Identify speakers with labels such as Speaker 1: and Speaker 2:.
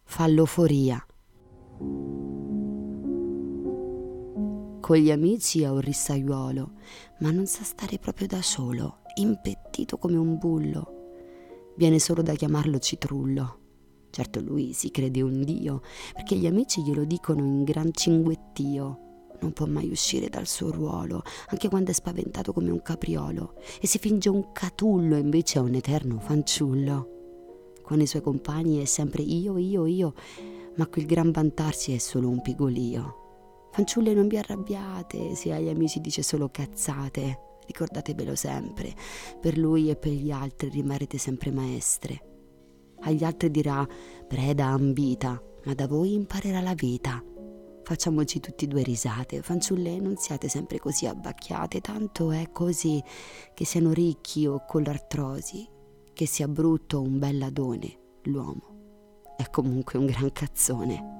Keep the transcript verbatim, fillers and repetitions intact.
Speaker 1: falloforia. Con gli amici ha un rissaiuolo, ma non sa stare proprio da solo, impettito come un bullo. Viene solo da chiamarlo citrullo. Certo lui si crede un dio, perché gli amici glielo dicono in gran cinguettio. Non può mai uscire dal suo ruolo, anche quando è spaventato come un capriolo, e si finge un catullo, invece è un eterno fanciullo. Con i suoi compagni è sempre io, io, io, ma quel gran vantarsi è solo un pigolio. Fanciulle, non vi arrabbiate se agli amici dice solo cazzate, ricordatevelo sempre, per lui e per gli altri rimarrete sempre maestre. Agli altri dirà preda ambita, ma da voi imparerà la vita. Facciamoci tutti due risate, fanciulle, non siate sempre così abbacchiate, tanto è così, che siano ricchi o con l'artrosi, che sia brutto o un belladone, l'uomo è comunque un gran cazzone.